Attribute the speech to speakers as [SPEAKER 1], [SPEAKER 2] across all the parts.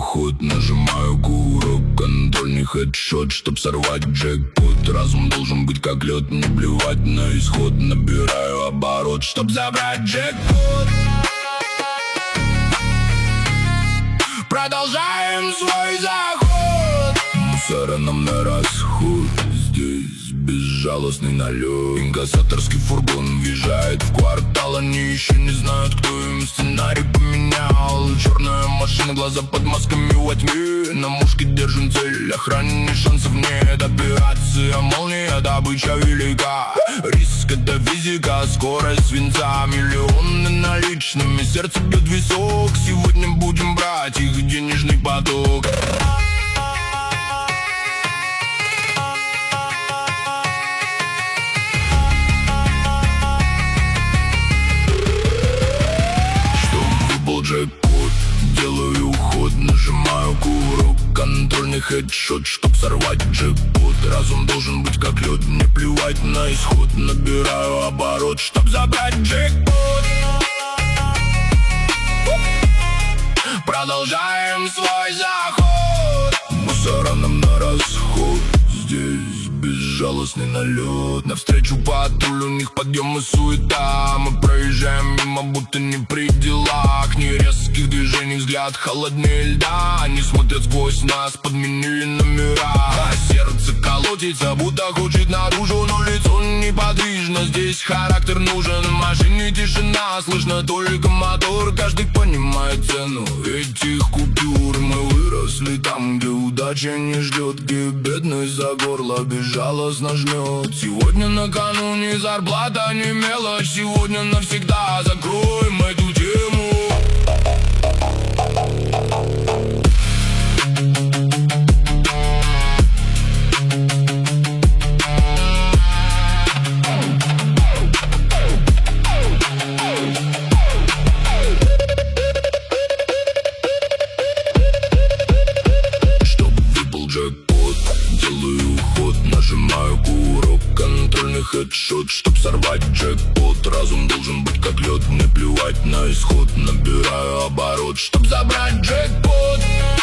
[SPEAKER 1] ход, нажимаю курок, контрольный хедшот, чтоб сорвать джекпот. Разум должен быть как лед, не плевать на исход. Набираю оборот, чтоб забрать джекпот. Продолжаем свой заход. Мусора нам на расход. Здесь безжалостный налет. Инкассаторский фургон въезжает в квартал. Они еще не знают, кто им сценарий поменял. Черная машина, глаза под масками во тьме. На мушке держим цель, охране шансов нет. Операция молния, добыча велика. Риск — это физика, скорость свинца. Миллионы наличными, сердце бьет висок. Сегодня будем брать их денежный поток. Джекпот, делаю уход, нажимаю курок, контрольный хедшот, чтоб сорвать джекпот. Разум должен быть как лед, не плевать на исход. Набираю оборот, чтоб забрать джекпот. Продолжаем свой заход. Мусора нам на расход. Здесь безжалостный налет. Навстречу патруль, у них подъем и суета. Мы проезжаем мимо, будто не при делах. Ни резких движений, взгляд холоднее льда. Они смотрят сквозь нас, подменили номера. А сердце колотится, будто хочет наружу, но лицо неподвижно. Здесь характер нужен, в машине тишина. Слышно только мотор, каждый понимает цену этих купюр. Мы выросли там, где удача не ждет, где бедность за горло безжалостно жмет. Сегодня накануне зарплата не мелочь. Сегодня навсегда закроем эту тему. Джекпот, делаю уход, нажимаю курок, контрольный хедшот, чтоб сорвать джекпот. Разум должен быть как лед, не плевать на исход. Набираю оборот, чтоб забрать джекпот.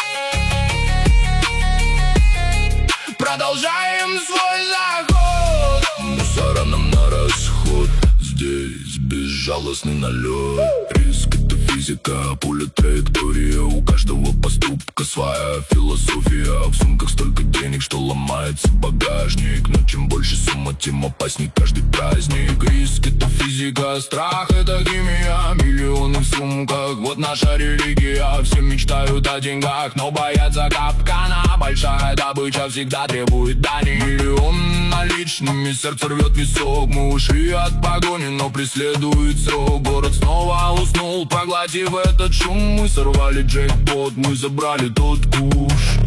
[SPEAKER 1] Продолжаем свой заход. Мусора нам на расход. Здесь безжалостный налет. Риск — это физика, пуля траектория. У каждого поступка своя философия. В сумках столько денег, что ломается багажник. Но чем больше сумма, тем опасней каждый праздник. Риск — это физика, страх — это химия. Миллионы в сумках, вот наша религия. Все мечтают о деньгах, но боятся капкана. Большая добыча всегда требует дани. Миллион наличными, сердце рвет висок. Мы ушли от погони, но преследует срок. Город снова уснул, проглотив этот шум. Мы сорвали джекпот, мы забрали тот куш.